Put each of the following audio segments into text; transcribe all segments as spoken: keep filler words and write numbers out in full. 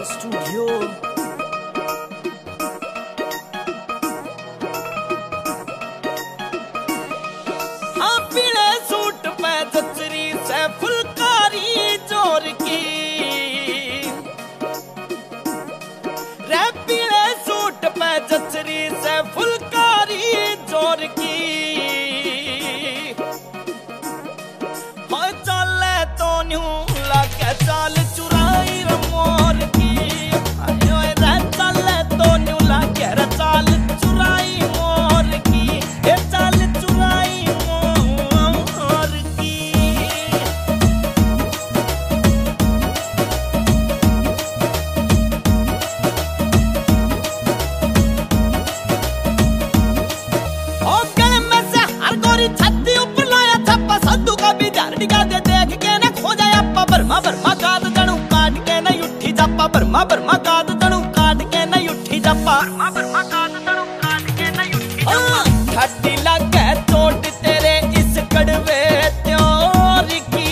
Studio. हाँ पीले suit पे जचरी से फुलकारी जोर की, रे पीले सूट पे जचरी से फुलकारी जोर की, हाँ चले तो न्यू लागे चाल चुराई रमोर की, रे चले तो न्यू लागे रे चाल चुराई मोर की, ये चाल चुराई मोर की। ओ गले में से हर गोरी छत्ती ऊपर लाया छप्पा सद्दू का भी झारड़ी का दे देख के न खो जाए अपा बर्मा बर्मा काद तणु काट के न उठी जापा बर्मा बर्मा काद तणु काट के न उठी जापा बर्मा बर्मा काद तणु काट के न उठी जापा। ठड्डी लगे चोट तेरे इस कड़वे त्योर की,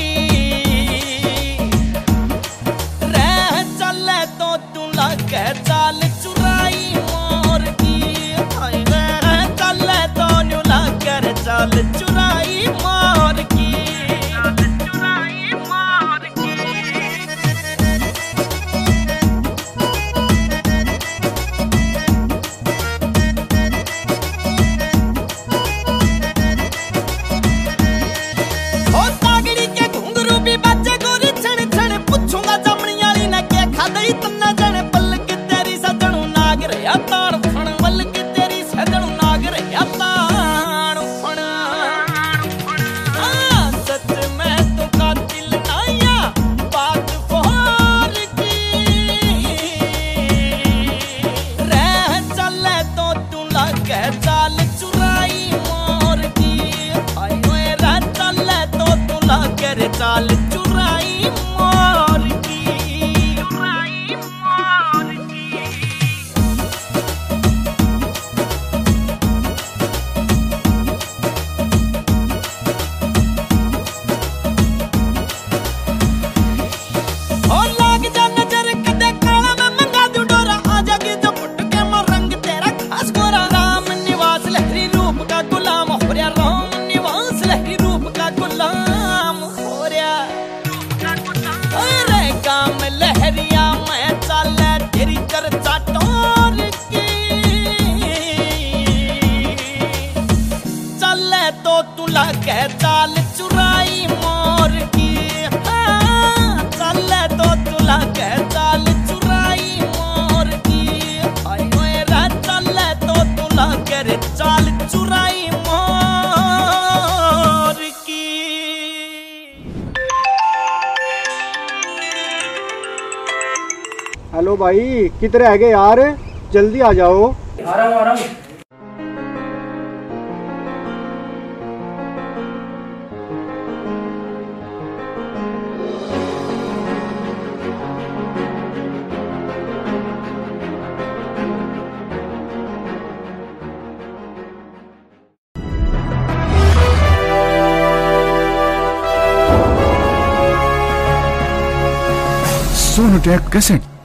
रह चले तो तू लगे चाल चुराई मोर की, हाय रह चले तो न्यू लगे रे चाल चुराई मोर की, चुराई मोर की। ओ सागड़ी के घुंघरू भी बच्चे गोरी छण छण पूछूंगा जमनी वाली ने के खादई तन्ना जण पलक तेरी सजणू नाग रया ताण फण पलक तेरी सजणू नाग रया ताण फण। हाँ सच में तो कातिल नाया बात फोर की, रह चले तो तू लगे चाल चुराई मोर की, हाय ओए रह चले तो तू लगे रे चाल चुराई मोर की, चुराई मोर की। ओ लाग जा नजर कदे काला मैं मंगा दूं डोरा, आ जागी जो फुट के मैं रंग तेरा खास गोरा, राम निवास लहरी रूप का गुलाम हो रया, राम निवास लहरी रूप का गुलाम हो रया, अरे काम लहरिया मैं चले तेरी चर्चा टोर की, चले तो तू लगे चाल चुराई मोर की, हाँ चले तो तू लगे चाल चुराई मोर की, हाय ओए रे चले तो तू लगे रे चाल चुराई मोर की। हेलो भाई, किधर रह गए यार, जल्दी आ जाओ। आ रहा हूँ आ रहा हूँ। Sonotek cassette.